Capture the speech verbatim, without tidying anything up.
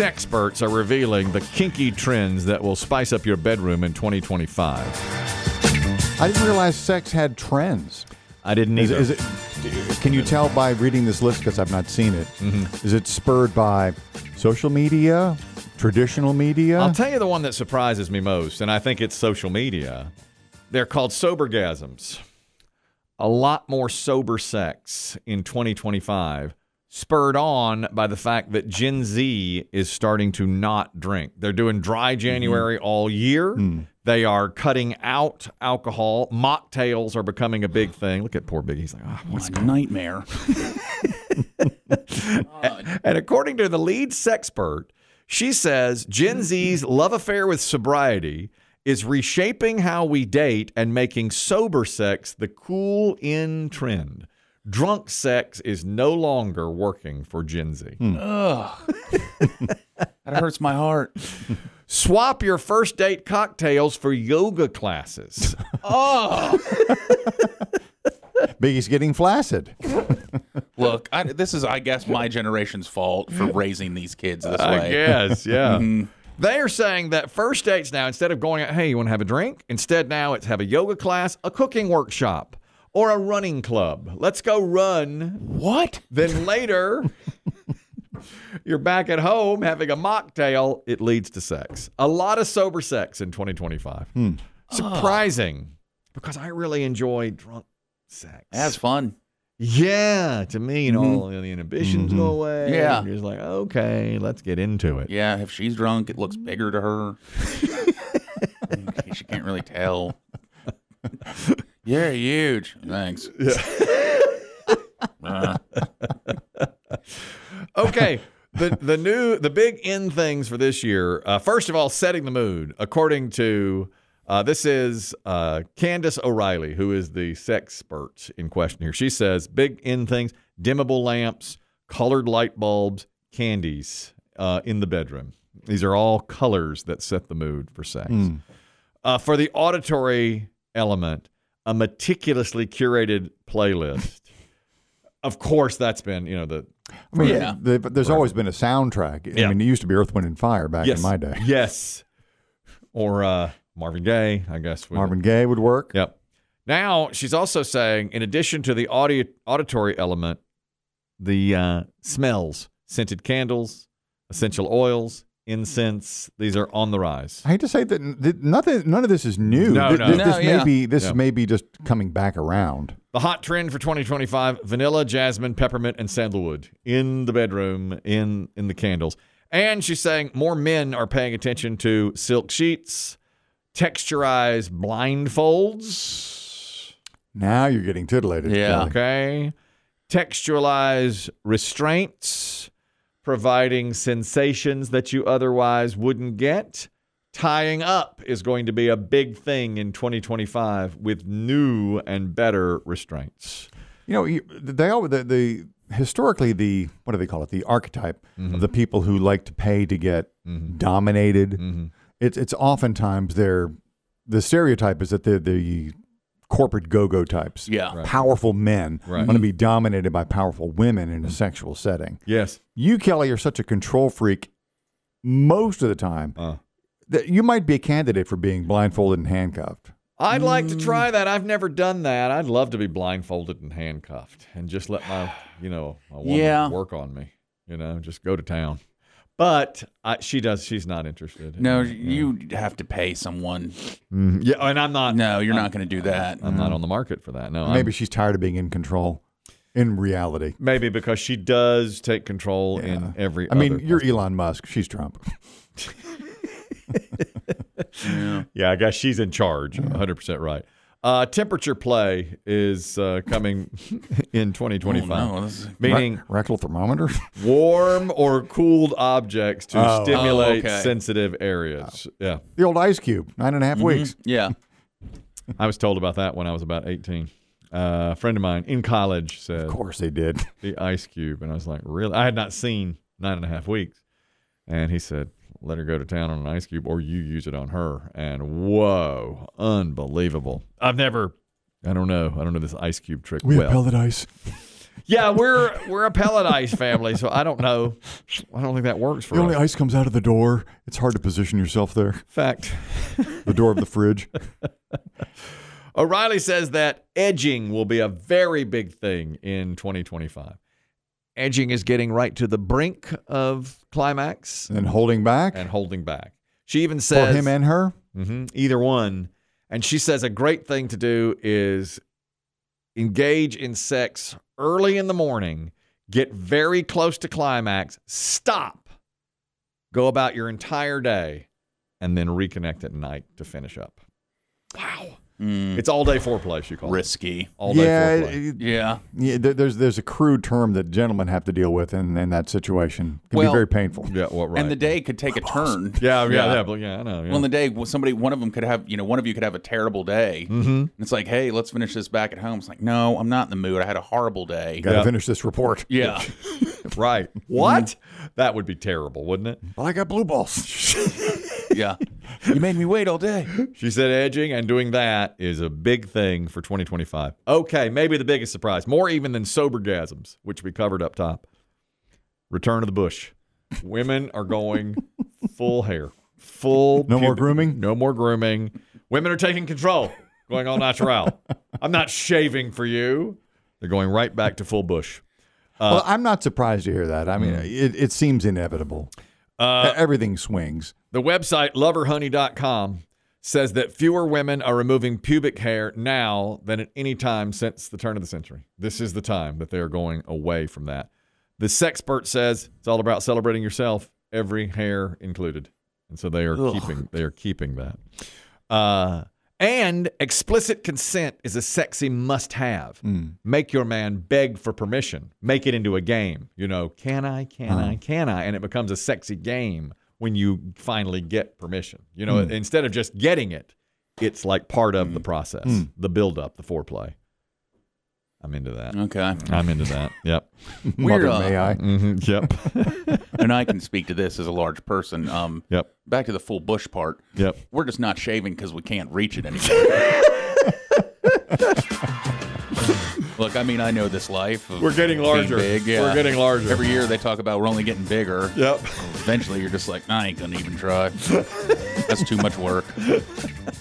sexperts are revealing the kinky trends that will spice up your bedroom in twenty twenty-five. I didn't realize sex had trends. I didn't either. Is, is it, can you tell by reading this list, because I've not seen it, Mm-hmm. is it spurred by social media, traditional media? I'll tell you the one that surprises me most, and I think it's social media. They're called sobergasms. A lot more sober sex in twenty twenty-five, spurred on by the fact that Gen Z is starting to not drink. They're doing dry January mm-hmm. all year. Mm. They are cutting out alcohol. Mocktails are becoming a big thing. Look at poor Biggie. He's like, oh, what's a nightmare. and, and according to the lead sexpert, she says Gen Z's love affair with sobriety is reshaping how we date and making sober sex the cool in trend. Drunk sex is no longer working for Gen Z. Hmm. Ugh. That hurts my heart. Swap your first date cocktails for yoga classes. Oh. Biggie's getting flaccid. Look, I, this is, I guess, my generation's fault for raising these kids this I way. I guess, yeah. Mm-hmm. They are saying that first dates now, instead of going out, hey, you want to have a drink? Instead now it's have a yoga class, a cooking workshop, or a running club. Let's go run. What? Then later, you're back at home having a mocktail. It leads to sex. A lot of sober sex in twenty twenty-five. Hmm. Surprising, oh. because I really enjoy drunk sex. That's fun. Yeah, to me, you know, mm-hmm. all the inhibitions mm-hmm. go away. Yeah. You're just like, okay, let's get into it. Yeah, if she's drunk, it looks bigger to her. She can't really tell. You're huge. Thanks. Yeah. uh. Okay. The the new the big in things for this year. Uh, first of all, setting the mood. According to uh, this is uh, Candace O'Reilly, who is the sexpert in question here. She says big in things: dimmable lamps, colored light bulbs, candies uh, in the bedroom. These are all colors that set the mood for sex. Mm. Uh, for the auditory element, a meticulously curated playlist. Of course, that's been, you know, the... I mean, yeah. the, the, there's forever. always been a soundtrack. Yeah. I mean, it used to be Earth, Wind, and Fire back yes. in my day. Yes. Or uh, Marvin Gaye, I guess. Marvin it. Gaye would work. Yep. Now, she's also saying, in addition to the audio, auditory element, the uh, smells, scented candles, essential oils, incense, these are on the rise. I hate to say that, that nothing, none of this is new. No, Th- no. This, no, this yeah. may be this yeah. may be just coming back around. The hot trend for twenty twenty-five, vanilla, jasmine, peppermint, and sandalwood in the bedroom, in, in the candles. And she's saying more men are paying attention to silk sheets, texturized blindfolds. Now you're getting titillated. Yeah. Okay. Textualized restraints, providing sensations that you otherwise wouldn't get. Tying up is going to be a big thing in twenty twenty-five with new and better restraints. You know, you- they all the, the historically the what do they call it? The archetype Mhm. of the people who like to pay to get Mhm. dominated. Mm-hmm. It's it's oftentimes they're the stereotype is that they're the corporate go-go types. Yeah. Right. Powerful men Right. want to be dominated by powerful women in a sexual setting. Yes. You, Kelly, are such a control freak most of the time Uh. that you might be a candidate for being blindfolded and handcuffed. I'd like to try that. I've never done that. I'd love to be blindfolded and handcuffed and just let my, you know, my woman Yeah. work on me. You know, just go to town. But I, she does. She's not interested. No, Yeah. you have to pay someone. Mhm. Yeah, and I'm not. No, you're I'm, not going to do that. I'm not on the market for that. No, Maybe I'm- she's tired of being in control in reality. maybe because she does take control Yeah. in every. I mean, other you're possible- Elon Musk. She's Trump. Yeah. Yeah, I guess she's in charge. one hundred percent right. Uh, temperature play is uh, coming in twenty twenty-five. Oh, no, this is- Meaning Re- rectal thermometer. warm or cooled objects to Oh. stimulate Oh, okay. sensitive areas. Yeah. The old ice cube. Nine and a half Mhm. weeks. Yeah. I was told about that when I was about eighteen. Uh, a friend of mine in college said Of course they did. the ice cube. And I was like, really? I had not seen nine and a half weeks. And he said, let her go to town on an ice cube or you use it on her. And whoa, unbelievable. I've never, I don't know. I don't know this ice cube trick We well. have pellet ice. Yeah, we're we're a pellet ice family, so I don't know. I don't think that works for The us. only ice comes out of the door. It's hard to position yourself there. Fact. The door of the fridge. O'Reilly says that edging will be a very big thing in twenty twenty-five. Edging is getting right to the brink of climax And holding back and holding back. She even for says him and her. Mhm, either one. And she says a great thing to do is engage in sex early in the morning, get very close to climax, stop, go about your entire day, and then reconnect at night to finish up. Wow. Mm, It's all day foreplay, she calls it. risky. All day Yeah, foreplay. it- Yeah. yeah. there- There's there's a crude term that gentlemen have to deal with in, in that situation. It can Well- be very painful. Yeah, well, right. And the day could take a turn. yeah, yeah, Yeah. yeah, but yeah, I know. Yeah. Well, in the day, well, somebody, one of them could have, you know, one of you could have a terrible day. mm-hmm. And it's like, hey, let's finish this back at home. It's like, no, I'm not in the mood. I had a horrible day. Got to Yeah. finish this report. Yeah. Right. What? That would be terrible, wouldn't it? Well, I got blue balls. Yeah. You made me wait all day. She said edging and doing that is a big thing for twenty twenty-five. Okay, maybe the biggest surprise, more even than sobergasms, which we covered up top. Return of the bush. Women are going full hair. Full No more pubic- grooming? No more grooming. Women are taking control, going all natural. I'm not shaving for you. They're going right back to full bush. well, I'm not surprised to hear that. I mean, it, it seems inevitable. Uh, Everything swings. The website lover honey dot com says that fewer women are removing pubic hair now than at any time since the turn of the century. This is the time that they are going away from that. The sexpert says it's all about celebrating yourself, every hair included. And so they are Ugh. keeping they are keeping that. Uh, and explicit consent is a sexy must-have. Make your man beg for permission. Make it into a game. You know, can I, can I, can I? And it becomes a sexy game when you finally get permission. You know, instead of just getting it, it's like part of the process, the build-up, the foreplay. I'm into that. Okay. I'm into that. Yep. Mother, uh, may I? hmm Yep. And I can speak to this as a large person. Um, Yep. Back to the full bush part. Yep. We're just not shaving because we can't reach it anymore. Look, I mean, I know this life. Of We're getting being larger. Big. Yeah. We're getting larger. Every year they talk about we're only getting bigger. Yep. Eventually, you're just like, I ain't gonna even try. That's too much work.